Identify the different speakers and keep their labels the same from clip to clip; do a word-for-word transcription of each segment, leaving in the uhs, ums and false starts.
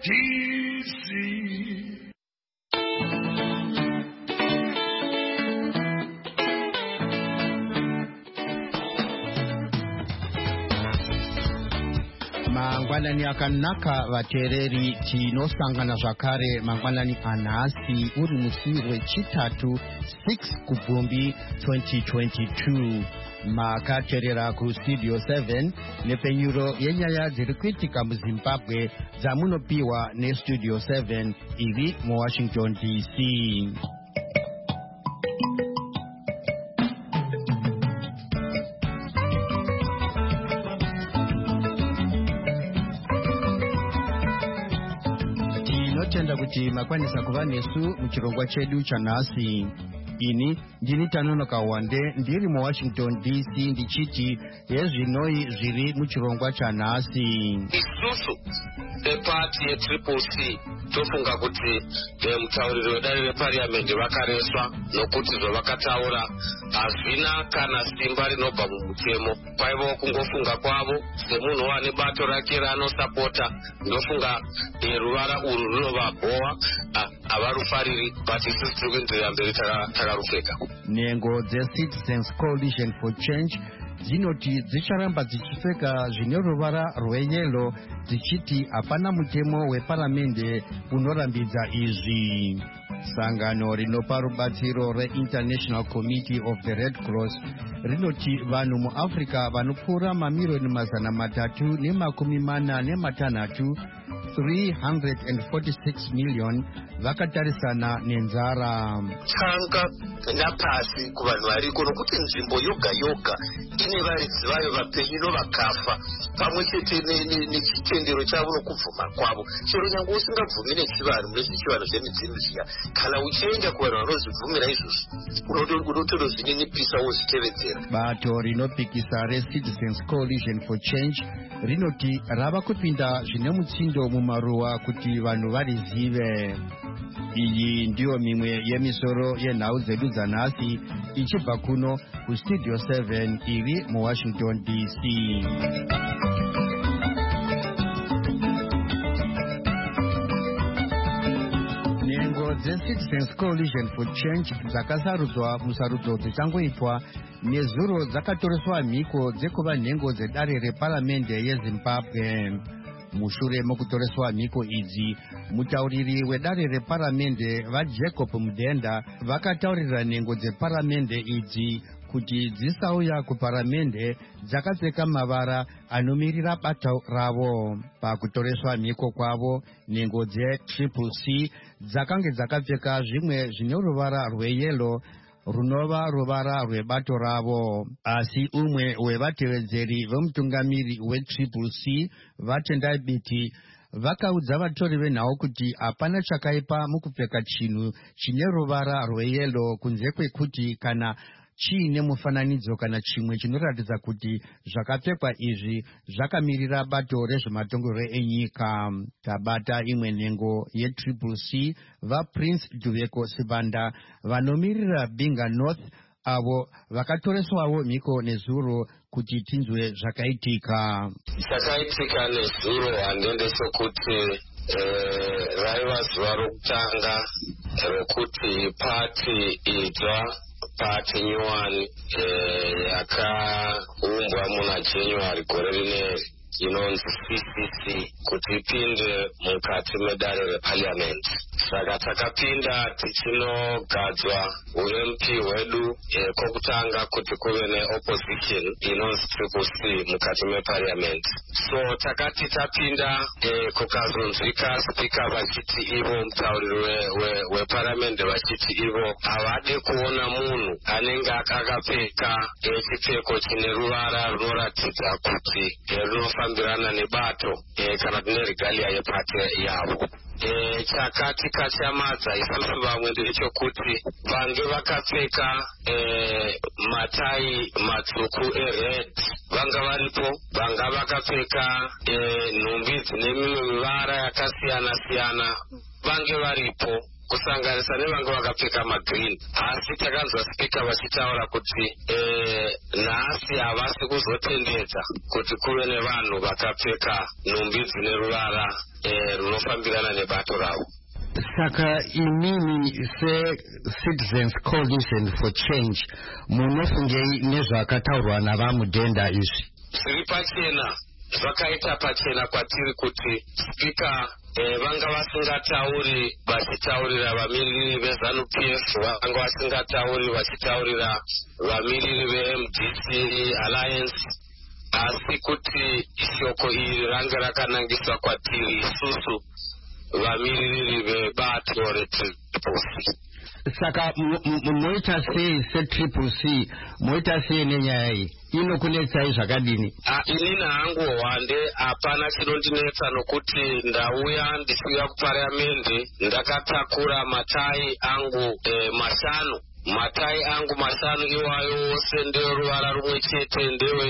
Speaker 1: D C.
Speaker 2: Mangwanani akanaka vateereri tinosangana zvakare mangwanani anhasi uri musi wechitatu six kubvumbi twenty twenty-two. Makateerera kustudio seven nepenyuro yenyaya dziri kuitika muzimbabwe dzamunopiwa nestudio seven iri muwashington D C. Tinotenda kuti makwanisa kuva nesu muchirongwa chedu chanhasi. Ini ndini Tanonoka Wande ndiri muWashington D C ndichiti hezvinoi zviri muchirongwa chanhasi.
Speaker 3: Isusu epati yetriple C tofunga kuti mutauriro wedare reparliament vakareswa nokuti zvavakataura hazvina kana simba rinobva mumutemo. Kwaiva kungofunga kwavo semunhu wane bato rake raanosapota. Ndofunga ruvara uru runovabhowa havarufariri, but isusu tiri kuenderera mberi takarufeka.
Speaker 2: Nhengo dzeCitizens Coalition for Change dzinoti dzicharamba dzichipfeka zvine ruvara rweyero dzichiti hapana mutemo weparamende unorambidza izvi. Sangano rinopa rubatsiro reInternational Committee of the Red Cross rinoti vanhu muAfrica vanopfuura mamirioni mazana matatu nemakumi mana nematanhatu three hundred forty-six million vakatarisana nenzara.
Speaker 3: Tanga napasi kuvanhu variko nokuti nzvimbo yoga yoga ine varidzi vayo vapenyu vakafa pamwe chete nechitendero chavo nokubvuma kwavo. Chero nyange usingabvumi nechivanhu nezvechivanhu zvemidzimu zviya, kana uchienda kuvanhu vanozvibvumira izvozvo unotodozvininipisa wozvitevedzera.
Speaker 2: Bato rinopikisa reCitizens Coalition for Change rinoti rava kupinda zvine mutsindo mumaruwa kuti vanhu varizive. Iyi ndiyo mimwe yemisoro yenhau dzedu dzanhasi ichibva kuno kustudio seven iri muWashington D C. Nhengo dzeCitizens Coalition for Change dzakasarudzwa musarudzo dzichangoitwa nezuro dzakatoreswa mhiko dzekuva nhengo dzedare reparamende yeZimbabwe. Mushure mokutoreswa mhiko idzi, mutauriri wedare reparamende vaJacob Mudenda vakataurira nhengo dzeparamende idzi kuti dzisauya kuparamende dzakapfeka mavara anomirira bato ravo. Pakutoreswa mhiko kwavo, nhengo dzetriple C dzakange dzakapfeka zvimwe zvine ruvara rweyero runova ruvara rwebato ravo. Asi umwe wevatevedzeri vemutungamiri wetriple C Vatendai Biti vakaudza vatori venhau kuti hapana chakaipa mukupfeka chinhu chine ruvara rweyero kunze kwekuti kana chiine mufananidzo kana chimwe chinoratidza kuti zvakapfekwa izvi zvakamirira bato rezvematongero enyika. Tabata imwe nhengo yetriple C vaPrince Duveko Sibanda vanomiririra Binga North avo vakatoreswawo mhiko nezuro kuti tinzwe zvakaitika.
Speaker 3: Zvakaitika nezuro handende sokuti raiva zuva rokutanga rokuti pati idzva pati nyuwani yakaumbwa muna January gore rineri inonzi C C C kuti ipinde mukati medare reparliament. Saka takapinda tichinogadzwa uM P hwedu e, kokutanga kuti kuve neopposition inonzi triple C mukati meparliament. So takati tapinda e, kukazonzwika spika vachiti ivo, mutauriri weparliament we, we vachiti ivo havade kuona munhu anenge akakapfeka e, chipfeko chine ruvara runoratidza kuti e, runofambirana nebato e, kana kune regalia yepati yavo. E, chakati kachamadza isusu vamwe ndechekuti vange vakapfeka e, matai matsvuku ered vanga varipo, vanga vakapfeka e, nhumbi dzine mimwe mivara yakasiyana siyana vange varipo, kusanganisa nevanga vakapfeka magreen. Asi takanzwa spika vachitaura kuti eh, nhasi havasi kuzotendedza kuti kuve nevanhu vakapfeka nhumbi dzine ruvara eh, runofambirana nebato ravo.
Speaker 2: Saka imini se Citizens Coalition for Change munofungei nezvakataurwa navamudhenda izvi?
Speaker 3: Zviri pachena, zvakaita pachena kwatiri kuti spika eh, vanga vasingatauri vachitaurira vamiriri veZANU P F, vanga vasingatauri vachitaurira vamiriri veM D C Alliance, asi kuti shoko iri range rakanangiswa kwatiri isusu vamiriri vebato reTriple C.
Speaker 2: Saka moita sei seTriple C, moita sei nenyaya iyi inokunetsai zvakadini?
Speaker 3: Ah, inini hangu hwande hapana chinondinetsa nokuti ndauya ndisiuya kuparliamendi ndakatakura matai angu eh, mashanu. Matai angu mashanu iwayo ose nderuvara rumwe chete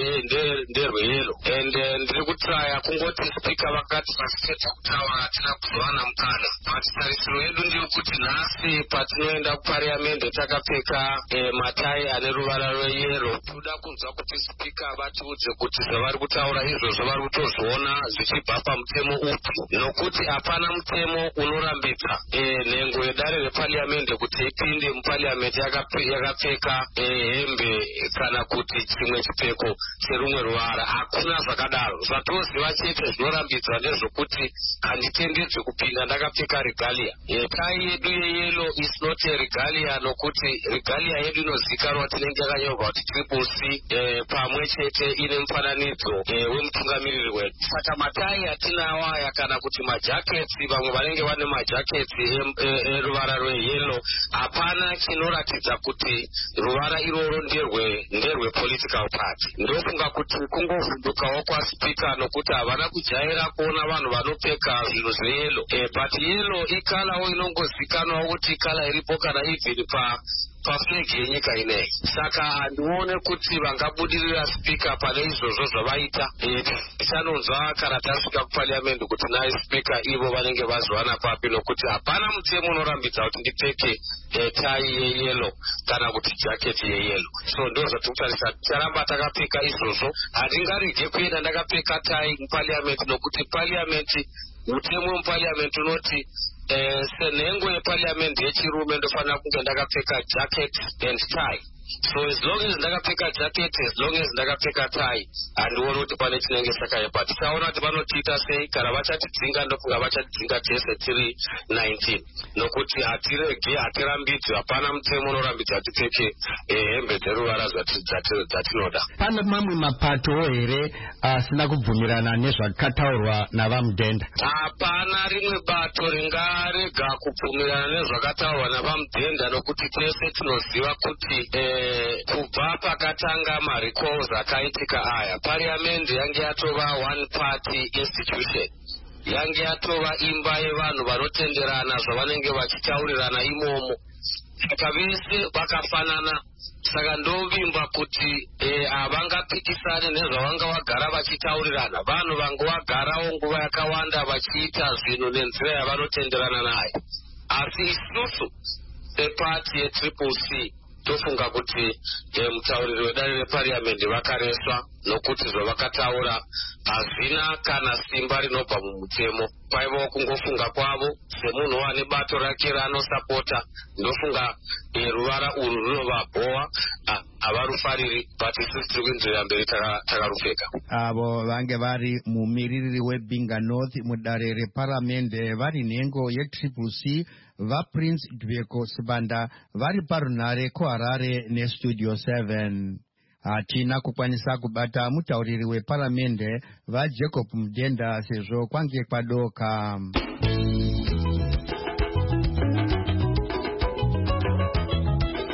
Speaker 3: nderweyelo. And ndiri kutraya kungoti spika vakati vasipedza kutaura hatina kuzowana mukana. But tarisiro yedu ndiri kuti nhasi patinoenda kuparliamendi takapfeka eh, matai ane ruvara rweyero. Toda kunzwa kuti spika vatiudze kuti zvavari kutaura izvozvo vari kutozviona zvichibva pamutemo upi, nokuti hapana mutemo unorambidza eh, nhengo yedare reparliamendi kuti ipinde muparliamendi yakapfeka hembe kana kuti chimwe chipfeko cherumwe ruvara. Hakuna zvakadaro. Zvatoziva chete zvinorambidzwa ndezvokuti handitendedzwe kupinda ndakapfeka regalia. Tai yedu yeyelo is not a regalia, nokuti regalia yedu inozikanwa tinenge yakanyorwa kuti Triple C eh, pamwe chete ine mufananidzo eh, wemutungamiriri wedu. Saka matai atinawo aya kana kuti majaketi, vamwe vanenge vane majaketi eruvara rweyelo, hapana chinoratidza kuti ruvara iroro nderwe nderwe political party. Ndofunga kuti kungovhundukawo kwaspika nokuti havana kujaira kuona vanhu vanopfeka zvinhu zveyelo. Eh, but yelo ikalawo inongozikanwa kuti ikala iripo kana even pa paflegi yenyika ineyi. Saka handione kuti vangabudirira spika pane izvozvo zvavaita. Tichanonzwa kana tasvika kuparliamendi kuti naye spika ivo vanenge vazowana papi, nokuti hapana mutemo unorambidza kuti ndipfeke eh, tai yeyelo kana kuti jaketi yeyelo. So ndo zvatikutarisa ticharamba takapfeka izvozvo. Handingarege kuenda ndakapfeka tai muparliamendi, nokuti parliamendi, mutemo muparliamendi unoti Eh, senhengo yeparliamendi yechirume ndofanira kunge ndakapfeka jacket and tie. So as long as ndakapfeka jacket, as long as ndakapfeka tie, handioni kuti pane chinenge chakaipa. Tichaona kuti vanotiita sei. Kana vachatidzinga ndofunga vachatidzinga tese tiri nineteen, nokuti hatirege hatirambidzwe. Hapana mutemo unorambidza tipfeke hembe dzeruvara dzatinoda.
Speaker 2: Pane mamwe mapato here asina kubvumirana nezvakataurwa navamudhenda?
Speaker 3: Hapana rimwe bato ringarega kubvumirana nezvakataurwa navamudhenda, nokuti tese tinoziva kuti eh, kubva pakatanga marecalls akaitika aya, parliamendi yange yatova one party institution, yange yatova imba yevanhu vanotenderana zvavanenge vachitaurirana imomo. Saka vese vakafanana. Saka ndovimba kuti havangapikisane eh, nezvavanga vagara vachitaurirana. Vanhu vanga vagarawo nguva yakawanda vachiita zvinhu nenzira yavanotenderana naye. Asi isusu sepati yeTriple C tofunga kuti eh, mutauriri wedare reparliamendi vakareswa, nokuti zvavakataura hazvina kana simba rinobva mumutemo. Paivawo kungofunga kwavo semunhu wane bato rake raanosapota. Ndofunga eh, ruvara urwu runovabhowa, havarufariri, but isusu tiri kuenderera mberi takarupfeka.
Speaker 2: Avo vange vari mumiririri weBinga North mudare reparliamendi vari nhengo yeTriple C vaPrince Dbeko Sibanda vari parunhare kuHarare neStudio seven. Hatina kukwanisa kubata mutauriri weparliamendi vaJacob Mudhenda sezvo kwange kwadoka.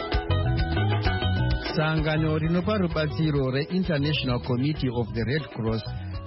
Speaker 2: Sangano rinopa rubatsiro reInternational Committee of the Red Cross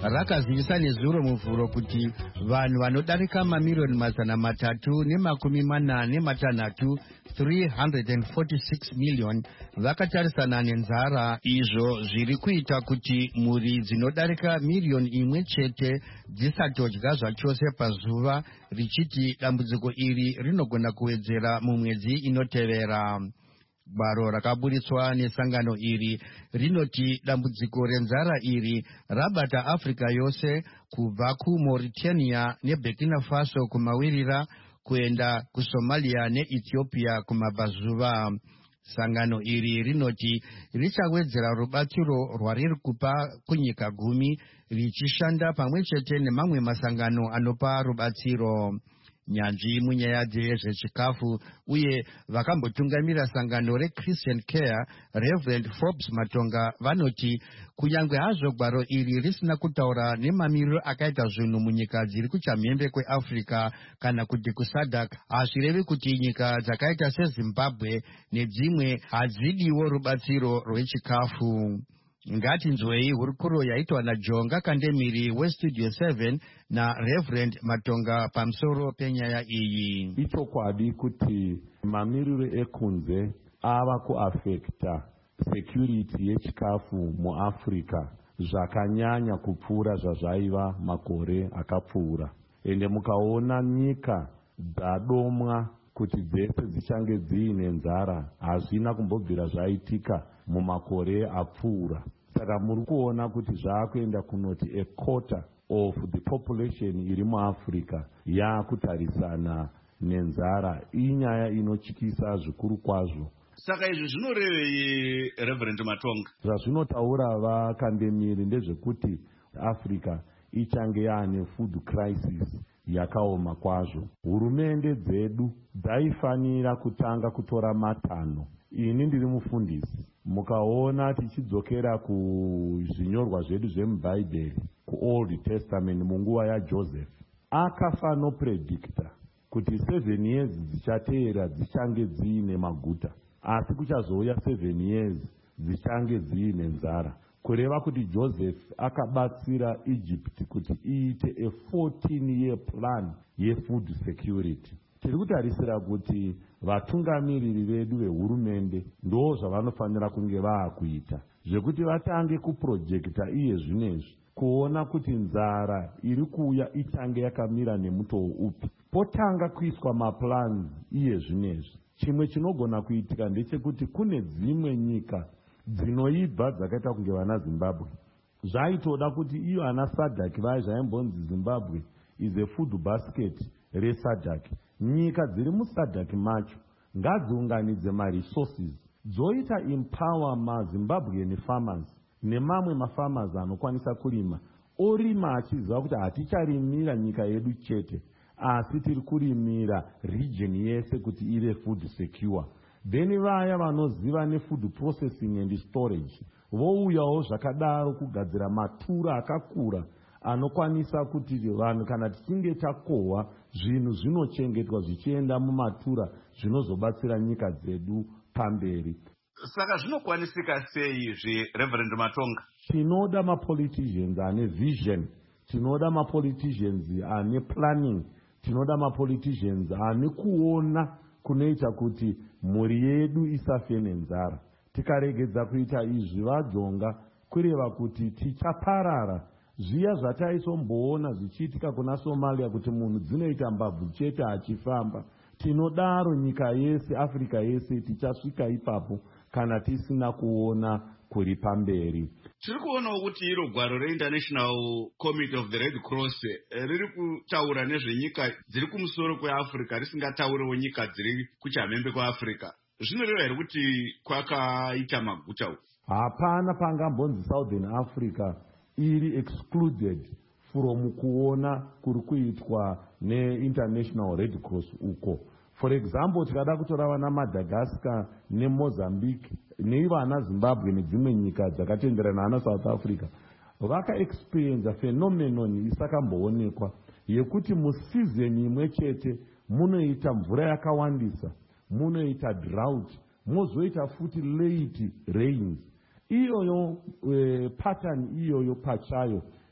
Speaker 2: rakazivisa nezuro muvhuro kuti vanhu vanodarika mamiliyoni mazana matatu nemakumi mana nematanhatu three hundred forty-six million vakatarisana nenzara, izvo zviri kuita kuti mhuri dzinodarika miriyoni imwe chete dzisatodya zvachose pazuva, richiti dambudziko iri rinogona kuwedzera mumwedzi inotevera. Gwaro rakaburitswa nesangano iri rinoti dambudziko renzara iri rabata Afrika yose kubva kuMauritania neBurkina Faso kumawirira kuenda kuSomalia neEthiopia kumabvazuva. Sangano iri rinoti richawedzera rubatsiro rwariri kupa kunyika gumi, richishanda pamwe chete nemamwe masangano anopa rubatsiro. Nyanzvi munyaya dzezvechikafu uye vakambotungamira sangano reChristian Care, Reverend Forbes Matonga, vanoti kunyange hazvo gwaro iri risina kutaura nemamiriro akaita zvinhu munyika dziri kuchamhembe kweAfrica kana kuti kuSADC, hazvirevi kuti nyika dzakaita seZimbabwe nedzimwe hadzidiwo rubatsiro rwechikafu. Ngatinzwei hurukuro yaitwa naJonga Kandemiri weStudio seven naReverend Matonga pamusoro penyaya iyi.
Speaker 4: Ichokwadi kuti mamiriro ekunze ava kuafekta security yechikafu muAfrica zvakanyanya kupfuura zvazvaiva makore akapfuura. Ende mukaona nyika dzadomwa kuti dzese dzichange dziine nzara hazvina kumbobvira zvaitika mumakore apfuura. Saka muri kuona kuti zvaakuenda kunoti a quarter of the population iri muAfrica yaakutarisana nenzara. Inyaya inotyisa zvikuru kwazvo.
Speaker 1: Saka izvi zvinorevei Reverend Matonga?
Speaker 4: Zvazvinotaura vakandemiri ndezvekuti Africa ichange yaane food crisis yakaoma kwazvo. Hurumende dzedu dzaifanira kutanga kutora matanho. Ini ndiri mufundisi. Mukaona tichidzokera kuzvinyorwa zvedu zvemubhaibheri, kuOld Testament munguva yaJoseph, akafa nopredicta kuti seven years dzichateera dzichange dziine maguta, asi kuchazouya seven years dzichange dziine nzara. Kureva kuti Joseph akabatsira Egypt kuti iite a fourteen year plan yefood security. Tiri kutarisira kuti vatungamiriri vedu vehurumende ndo zvavanofanira kunge vaakuita, zvekuti vatange kuprojekta iye zvinezvi kuona kuti nzara iri kuuya ichange yakamira nemutoo upi, potanga kuiswa maplans iye zvinezvi. Chimwe chinogona kuitika ndechekuti kune dzimwe nyika dzinoibva dzakaita kunge vana Zimbabwe. Zvaitoda kuti iyo ana SADC vai zvaimbonzi Zimbabwe is a food basket reSADC. Nyika dziri muSADC macho ngadziunganidze maresources dzoita empower maZimbabwean farmers nemamwe mafarmers anokwanisa kurima, orima achiziva kuti haticharimira nyika yedu chete asi tiri kurimira region yese kuti ive food secure. Then vaya vanoziva nefood processing and storage vouyawo zvakadaro kugadzira matura akakura anokwanisa kuti vanhu kana tichinge takohwa zvinhu zvinochengetwa zvichienda mumatura zvinozobatsira nyika dzedu pamberi.
Speaker 1: Saka zvinokwanisika sei izvi Reverend Matonga?
Speaker 4: Tinoda mapoliticians ane vision, tinoda mapoliticians ane planning, tinoda mapoliticians ane kuona kunoita kuti mhuri yedu isafe nenzara. Tikaregedza kuita izvi vaJonga, kureva kuti tichaparara. Zviya zvataisomboona zvichiitika kuna Somalia kuti munhu dzinoita mbabvu chete achifamba, tinodaro nyika yese, Africa yese tichasvika ipapo kana tisina kuona kuri pamberi.
Speaker 1: Tiri kuonawo kuti iro gwaro reInternational Committee of the Red Cross riri kutaura nezvenyika dziri kumusoro kweAfrica risingatauriwo nyika dziri kuchamhembe kweAfrica. Zvinoreva here kuti kwakaita maguta uku?
Speaker 4: Hapana pangambonzi Southern Africa iri excluded from kuona kuri kuitwa neInternational Red Cross uko. For example, tikada kutora vana Madagascar neMozambique nevana Zimbabwe nedzimwe nyika dzakatenderana na South Africa vaka experience phenomenon isakamboonekwa yekuti musizeni imwe chete munoita mvura yakawandisa, munoita drought, mozoita futi late rains. Iyoyo e, pattern iyoyo pachayo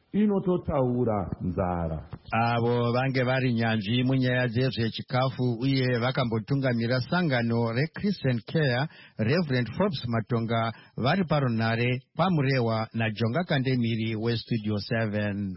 Speaker 4: inototaura nzara.
Speaker 2: Avo vange vari nyanzvi munyaya dzezvechikafu uye vakambotungamira sangano reChristian Care, Reverend Forbes Matonga vari parunhare pamurewa naJonga Kandemiri weStudio seven.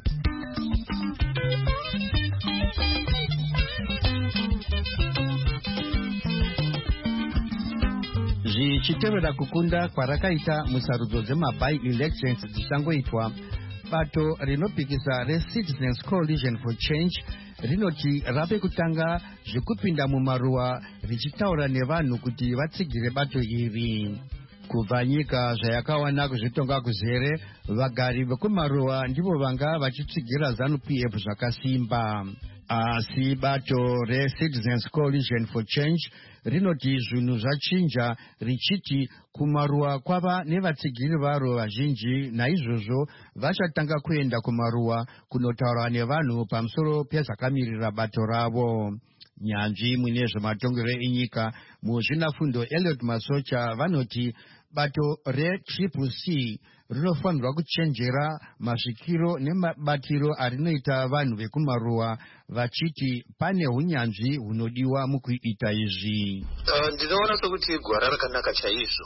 Speaker 2: Zvichitevera kukunda kwarakaita musarudzo dzemaby elections dzichangoitwa, bato rinopikisa reCitizens Coalition for Change rinoti rave kutanga zvekupinda mumaruwa richitaura nevanhu kuti vatsigire bato iri. Kubva nyika zvayakawana kuzvitonga kuzere, vagari vekumaruwa ndivo vanga vachitsigira ZANU P F zvakasimba. Asi bato reCitizens Coalition for Change rinoti zvinhu zvachinja, richiti kumaruwa kwava nevatsigiri varo vazhinji, naizvozvo vachatanga kuenda kumaruwa kunotaura nevanhu pamusoro pezvakamirira bato ravo. Nyanzvi mune zvematongero enyika muzvinafundo Elliot Masocha vanoti bato reTriple C rinofanirwa kuchenjera masvikiro nemabatiro arinoita vanhu vekumaruwa, vachiti pane hunyanzvi hunodiwa mukuita izvi.
Speaker 5: Uh, ndinoona sokuti gwara rakanaka chaizvo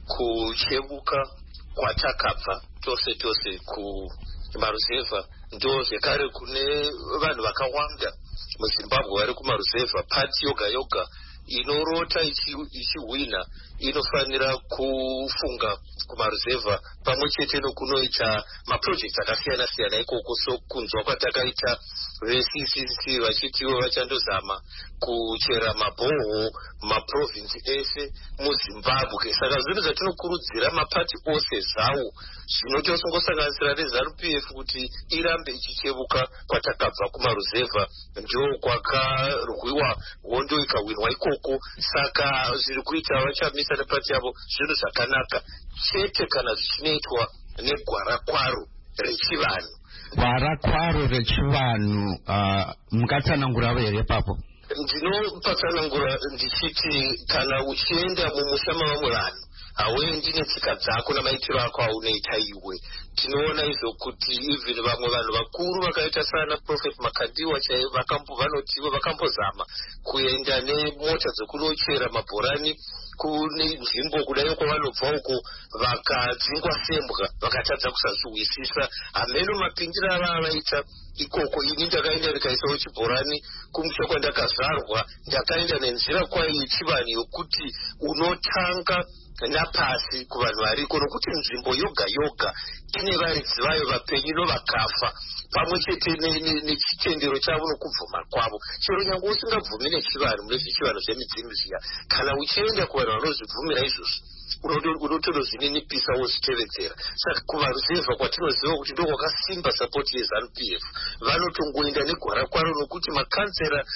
Speaker 5: kuchebuka kwatakabva tose tose kumaruzevha. Ndo zvekare kune vanhu vakawanda muZimbabwe vari kumaruzevha, pati yoga yoga inorota ichihwina inofanira kufunga kumaruzevha pamwe chete nokunoita maprojekti akasiyana siyana ikoko. So kunzwa kwatakaita veC C C vachitiwo vachandozama kuchera mabhoho maprovinsi ese muZimbabwe. Saka zvinhu zvatinokurudzira mapati ose zvawo zvinotosangosanganisira neZANU P F kuti irambe ichichebuka kwatakabva kumaruzevha. Ndio kwakarwiwa hondo ikahwinwa ikoko. Saka zviri kuita vachamisa nepati yavo zvinhu zvakanaka chete kana zvichinoitwa negwara kwaro rechivanhu.
Speaker 2: Gwara kwaro rechivanhu uh, mukatsanangura here papo?
Speaker 5: Ndinopatsanangura ndichiti kana uchienda mumusha mavamwe vanhu hauendi netsika dzako namaitiro ako aunoita iwe. Tinoona izvo kuti even vamwe vanhu vakuru vakaita sana Prophet Makandiwa vanotiwo vakambozama kuenda nemota dzokunochera mabhorani kune nzvimbo kudai kwavanobva uko vakadzingwa sembwa vakatadza kusazviwisisa. Hameno mapindiro ava avaita ikoko. Ini ndakaenda ndikaisawo chibhorani kumusha kwandakazvarwa, ndakaenda nenzira kwayo yechivanhu yokuti unotanga napasi kuvanhu variko, nokuti nzvimbo yoga yoga ine varidzi vayo vapenyu novakafa pamwe chete nechitendero chavo nokubvuma kwavo. Chero nyange usingabvumi nechivanhu mune zvechivanhu zvemidzimu zviya, kana uchienda kuvanhu vanozvibvumira izvozvo unotodozvininipisa wozvitevedzera. Saka kumaruzevha kwatinoziva kuti ndo kwakasimba sapoti yeZANU P F vanotongoenda negwara kwaro, nokuti makansera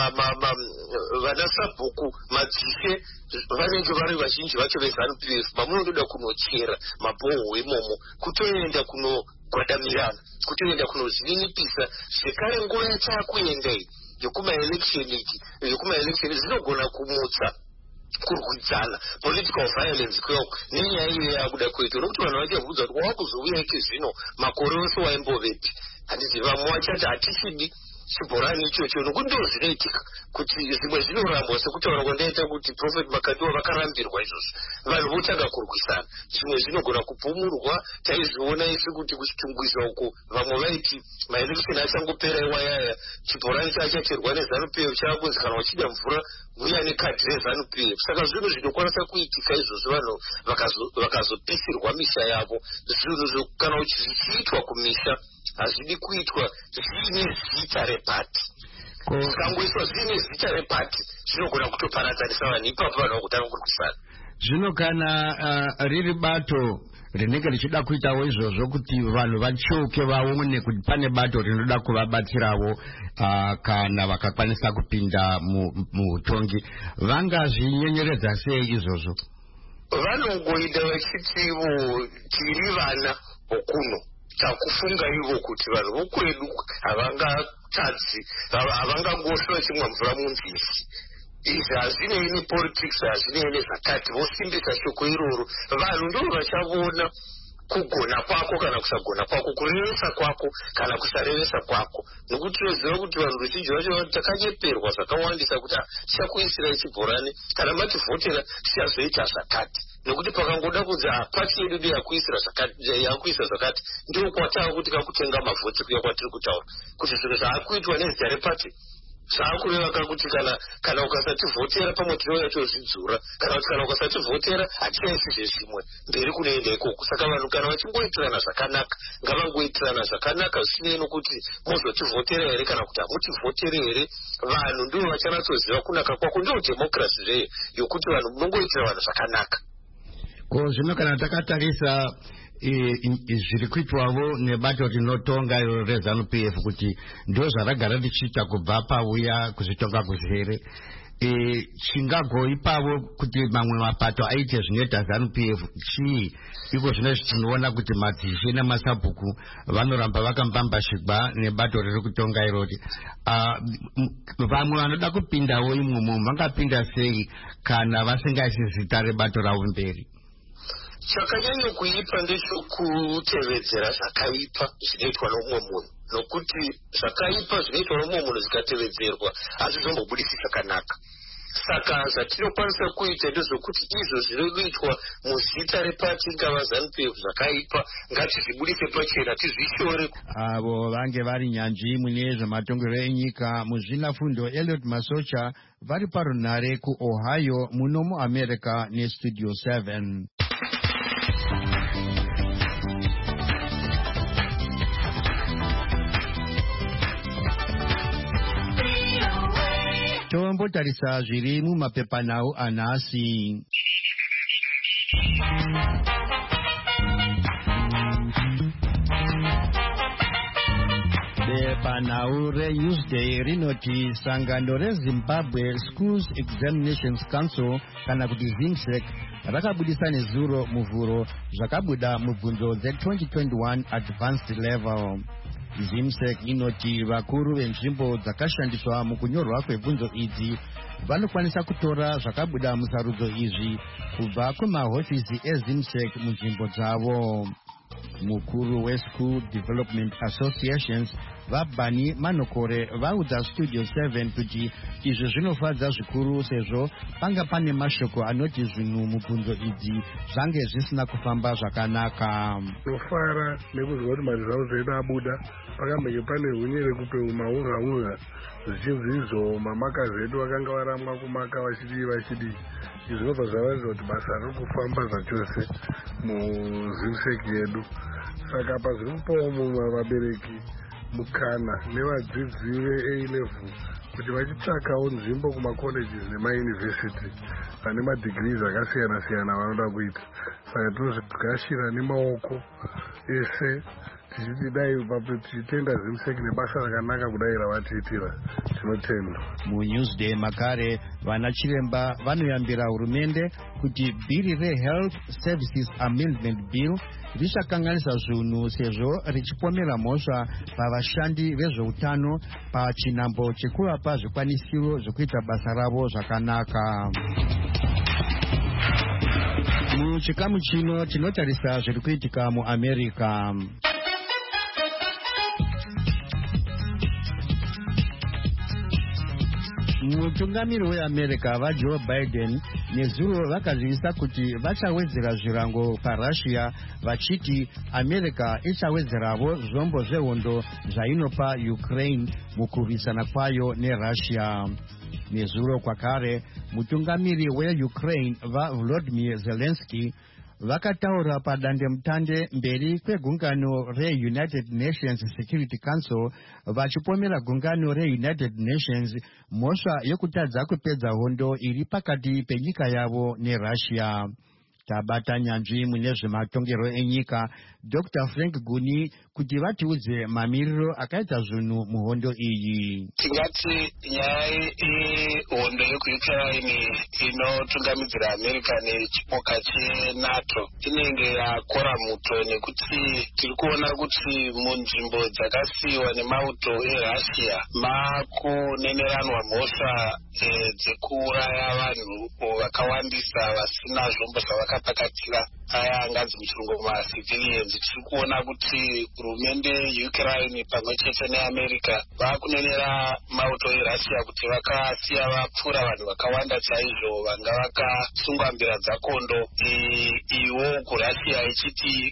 Speaker 5: vanasabhuku madzishe vanenge vari vazhinji vacho veZANU P F. Mamunoda kunochera mabhoho imomo, kutoenda kunogwadamirana, kutoenda kunozvininipisa. Zvekare nguva yachakuenda iyi yekumaelection iki yekumaelection zvinogona kumutsa kurwidzana, political violence kweko nenyaya iyo yakuda kuita, nokuti vanhu vachabvunza kuti wakuzouya iki zvino makore ose waimboveti. Handiti vamwe vachati hatishidi chibhorani ichocho, nokuti ndo zvinoitika kuti zvimwe zvinorambwa sekutaura kwandaita kuti Prophet Makandiwa vakarambirwa izvozvo, vanhu votanga kurwisana, zvimwe zvinogona kupumurwa. Taizviona isi kuti kuchitungwisa uko vamwe vaiti maelection achangopera iwayaya chibhorani chachacherwa neZANU P F chakunzi kana wachida mvura uya nekadhi reZANU P F. Saka zvinhu zvinokwanisa kuitika izvozvo, vanhu vakazopisirwa misha yavo. Zvinhu kana zvichiitwa kumisha hazvidi kuitwa zviine zita repati. Zvikangoiswa zviine zita repati zvinogona kutoparadzanisa vanhu, ipapo vanhu vakutanga kurwisana.
Speaker 2: Zvino kana uh, riri bato rinenge richida kuitawo izvozvo kuti vanhu vacheuke vaone kuti pane bato rinoda kuvabatsirawo uh, kana vakakwanisa kupinda muutongi, vangazvinyenyeredza sei izvozvo?
Speaker 5: Vanongoida vachitivo tiri vana vokuno takufunga ivo kuti vanhu vokwedu havangatadzi, havangangosva vachimwa mvura munzizi. Izvi hazvinei nepolitics, hazvinei nezvakati, vosimbisa shoko iroro. Vanhu ndo vachavoona kugona kwako kana kusagona kwako, kurevesa kwako kana kusarevesa kwako. Nokuti tinoziva kuti vanhu vazhinji vacho takanyeperwa zvakawandisa kuti tichakuisirai chibhorani kana mativhotera tichazoita zvakati, nokuti pakangoda kunzi pati yedu ndo yakuisira zvakati yakuisa zvakati, ndio kwatava kuti kakutenga mavhoti kuya kwatiri kutaura kuti zvinhu zvaakuitwa nezita repati zvaakureva kuti kana kana ukasativhotera pamwe tinouya tozvidzura, kana kuti kana ukasativhotera hatichaisizve zvimwe mberi kunoenda ikoko. Saka vanhu kana vachingoitirana zvakanaka ngavangoitirana zvakanaka, zvisinei nokuti mozotivhotera here kana kuti hamutivhotere here. Vanhu ndivo vachanatsoziva kunaka kwako, ndiyo dhemokirasi zveyo yokuti vanhu munongoitira vanhu zvakanaka.
Speaker 2: Ko zvino kana takatarisa zviri kuitwawo nebato rinotonga iro reZANU P F kuti ndo zvaragara richiita kubva pauya kuzvitonga kuzere, chingagoipawo kuti mamwe mapato aite zvinoita ZANU P F chii? Iko zvino tinoona kuti madzishe namasabhuku vanoramba vakambambashigwa nebato riri kutonga iroti. Vamwe vanoda kupindawo imomo vangapinda sei kana vasingaisi zita rebato ravo mberi?
Speaker 5: Chakanyanya kuipa ndechokutevedzera zvakaipa zvinoitwa nomumwe munhu, nokuti zvakaipa zvinoitwa nomumwe munhu zvikatevedzerwa hazvizombobudisi zvakanaka. Saka zvatinokwanisa kuita ndezvokuti izvo zvinoitwa muzita repati ngava ZANU P F zvakaipa ngatizvibudise pachena, tizvishore.
Speaker 2: Avo vange vari nyanzvi mune zvematongero enyika muzvinafundo Elliot Masocha vari parunhare kuOhio muno muAmerica neStudio seven. Tombotarisa zviri mumapepanhau anhasi. Bepanhau reNewsday rinoti sangano reZimbabwe Schools Examinations Council kana kuti ZIMSEC rakabudisa nezuro muvhuro zvakabuda mubvunzo dze-twenty twenty-one Advanced Level. ZIMSEC inoti vakuru venzvimbo dzakashandiswa mukunyorwa kwebvunzo idzi vanokwanisa kutora zvakabuda musarudzo izvi kubva kumahofisi eZIMSEC munzvimbo dzavo. Mukuru weSchool Development Associations vaBani Manokore vaudza Studio seven kuti izvi zvinofadza zvikuru sezvo panga pane mashoko anoti zvinhu mubvunzo idzi zvange zvisina kufamba zvakanaka.
Speaker 6: Tinofara nekuzwa kuti marizauti edu abuda pakambenge pane hunyere kupe maura-ura zvichinzi izvo mamakazi edu vakanga varamwa kumaka vachidii vachidii. Izvi zvinobva zvavaridza kuti basa riri kufamba zvachose muZIMSEC yedu. Saka apa zviri kupawo mumwe vabereki mukana nevadzidzi ve-A level kuti vachitsvakawo nzvimbo kumacolleges nemayunivhesiti vane madhigirizi akasiyana siyana vanoda kuita. Saka tinozvigashira nemaoko ese tichiti dai tichitenda ZIMSEC nebasa rakanaka kudai ravatiitira, tinotenda.
Speaker 2: MuNewsday makare vana chiremba vanoyambira hurumende kuti bhiri reHealth Services Amendment Bill richakanganisa zvinhu sezvo richipomera mhosva pavashandi vezveutano pachinambo chekuvapa zvikwanisiro zvekuita basa ravo zvakanaka. Muchikamu chino tinotarisa zviri kuitika muAmerica. Mutungamiri weAmerica vaJoe Biden nezuro vakazivisa kuti vachawedzera zvirango paRussia vachiti America ichawedzeravo zvombo zvehondo zvainopa Ukraine mukurwisana kwayo neRussia. Nezuro kwakare mutungamiri weUkraine vaVolodymyr Zelensky vakataura padandemutande mberi kwegungano reUnited Nations Security Council vachipomera gungano reUnited Nations mhosva yokutadza kupedza hondo iri pakati penyika yavo neRussia. Tabata nyanzvi mune zvematongero enyika Doctor Frank Guni kuti vatiudze mamiriro akaita zvinhu muhondo iyi.
Speaker 7: Tingati nyaya yehondo
Speaker 5: kuukraine inotungamidzira america nechipoka chenato inenge yakora muto, nekuti tiri kuona kuti munzvimbo dzakasiyiwa nemauto erussia makuneneranwa mhosva e, dzekuuraya vanhu vakawandisa vasina zvombo zvavakapakatira, aya anganzi muchirungu macivilians. Tiri kuona kuti hurumende yeukraine pamwe chete neamerica vakunenera mauto erussia kuti vakasiya vapfura vanhu vakawanda chaizvo vanga vakasungwa mbira dzakondo. Iwo kurussia ichiti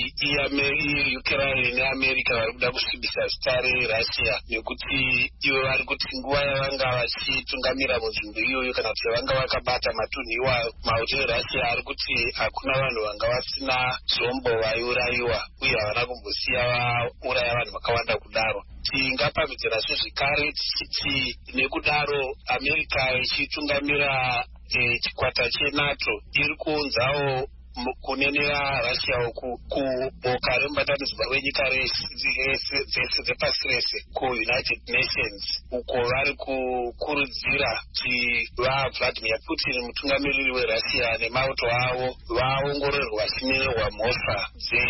Speaker 5: iukraine neamerica vari kuda kusvibisa zita rerussia, nekuti ivo vari kuti nguva yavanga vachitungamira munzvimbo iyoyo kana kuti vanga vakabata matunhu iwayo, mauto erussia ari kuti hakuna vanhu vanga vasina zvombo vaiurayiwa uye havana kumbosiya vauraya vanhu vakawanda kudaro. Tingapamhidzirazve zvekare tichiti nekudaro america ichitungamira e, chikwata chenato iri kuunzawo kunenera russia uku kuboka remubatanidzwa wenyika dzese dzepasi rese kuunited nations, uko vari kukurudzira kuti vavladimir putin mutungamiriri werussia nemauto avo vaongororwa vachinenehwa mhosva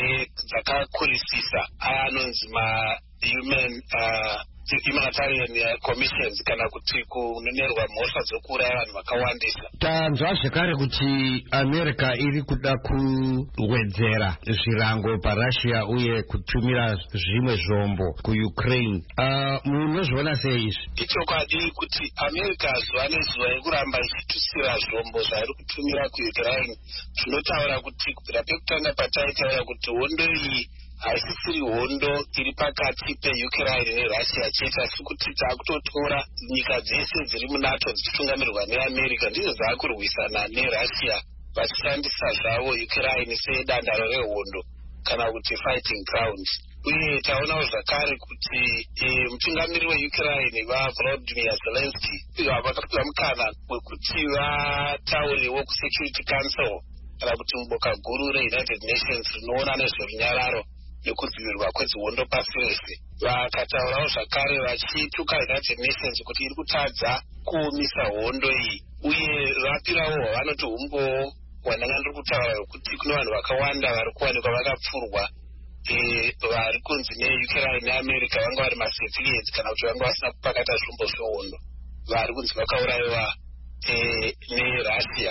Speaker 5: dzakakurisisa aya anonzi mahuman uh, humanitarian commissions, kana kuti kunenerwa mhosva dzokuuraya vanhu vakawandisa.
Speaker 2: Tanzwa zvekare kuti america iri kuda kuwedzera zvirango parussia uye kutumira zvimwe zvombo kuukraine. Uh, munozviona sei izvi?
Speaker 5: Ichokwadi kuti america zuva nezuva ikuramba ichitusira zvombo zvairi kutumira kuukraine. Tinotaura kuti kubvira pekutanga pataitaura kuti hondo iyi haisisiri hondo iri pakati peukraine nerussia chete, asi kuti taakutotora nyika dzese dziri munato dzichitungamirwa neamerica ndidzo dzaakurwisana nerussia vachishandisa zvavo ukraine sedandaro rehondo kana kuti fighting ground. Uye taonawo zvakare kuti e, mutungamiri weukraine vavolodymyr zelensky vakapiwa mukana wekuti vataurewo kusecurity council kana kuti muboka guru reunited nations rinoona nezverunyararo nekudzivirirwa kwedzihwondo pasi rese. Vakataurawo zvakare vachituka united nations kuti iri kutadza kuomisa hondo iyi, uye vapirawo hwavanoti umbowo hwandanga ndiri kutaura kuti kune vanhu vakawanda vari kuwanikwa vakapfurwa e, vari kunzi neukraine neamerica vanga vari macivilians kana kuti vanga vasina kupakata zvombo zvehondo, vari kunzi vakaurayiwa e, nerussia.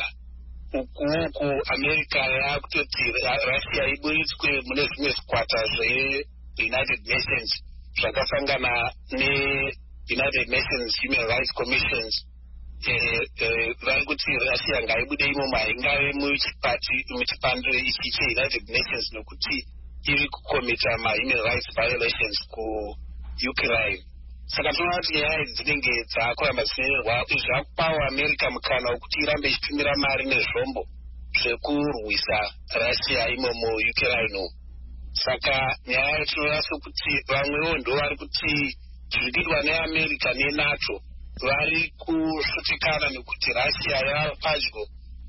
Speaker 5: Ukuku america yakutoti russia iburitswe mune zvimwe zvikwata zveunited nations zvakasangana neunited nations human rights commissions. Vari kuti russia ngaibude imomo haingave muchipando ichi cheunited nations nokuti iri kukomita mahuman rights violations kuukraine. Saka tinoona kuti nyaya idzi dzinenge dzakuramba dzichinerwa zvakupawo america mukana wekuti irambe ichitumira mari nezvombo zvekurwisa russia imomo ukraine. Saka nyaya yatinoona sekuti vamwewo ndo vari kuti zvirikuitwa neamerica nenato vari kushutikana nekuti russia yava padyo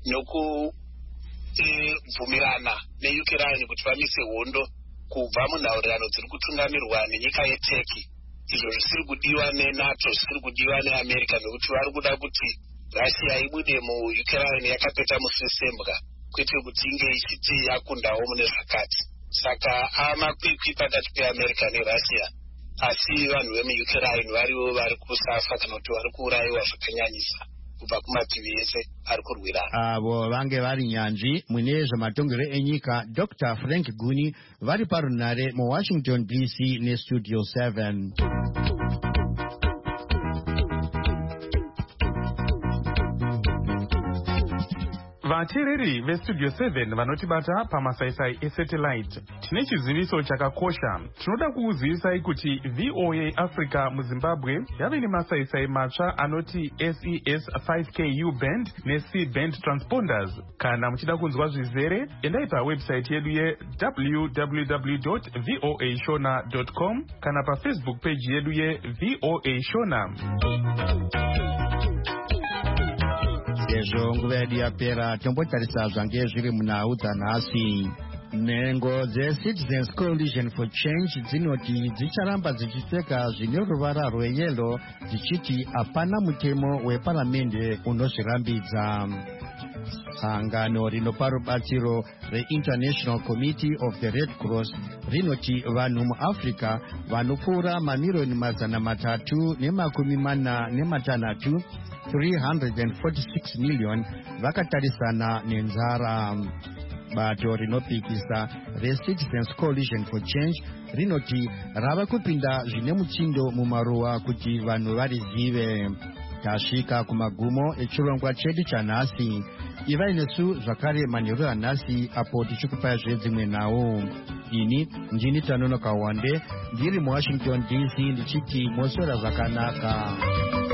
Speaker 5: nokubvumirana neukraine kuti vamise hondo kubva munhaurirano dziri kutungamirwa nenyika yeturkey. Izvo zvisiri kudiwa nenato, zvisiri kudiwa neamerica nekuti vari kuda kuti russia ibude muukraine yakapeta musesembwa kwete kuti inge ichiti yakundawo mune zvakati. Saka amakwikwi pakati peamerica nerussia, asi vanhu vemuukraine variwo vari kusafa kana kuti vari kuurayiwa zvakanyanyisa kubva kumativi ese ari kurwirana.
Speaker 2: Avo vange vari nyanzvi mune zvematongero enyika Doctor Frank Guni vari parunare muWashington D C nestudio seven.
Speaker 7: vateereri vestudio seven vanotibata pamasaisai esatellite, tine chiziviso chakakosha. Tinoda kukuzivisai kuti V O A Africa muZimbabwe yave nemasaisai matsva anoti S E S five K U band neC band transponders. Kana muchida kunzwa zvizere, endai pawebsite yedu ye w w w dot voa shona dot com kana pafacebook page yedu ye V O A Shona.
Speaker 2: Sezvo nguva yedu yapera, tombotarisa zvange zviri munhau dzanhasi. Nengo the Citizens Coalition for Change dzinoti dzicharamba dzichipfeka zvine ruvara rweyelo dzichiti hapana mutemo weparamende unozvirambidza. Sangano rinopa rubatsiro reInternational Committee of the Red Cross rinoti vanhu muAfrica vanopfuura mamirioni mazana matatu nemakumi mana nematanhatu three hundred forty-six million vakatarisana nenzara. Bato rinopikisa reCitizens Coalition for Change rinoti rava kupinda zvine mutsindo mumaruwa kuti vanhu varizive. Tasvika kumagumo echirongwa chedu chanhasi. Ivai nesu zvakare manheru anhasi apo tichikupai zvedzimwe nhau. Ini ndini Tanonoka Wande ndiri muWashington D C ndichiti mosora zvakanaka.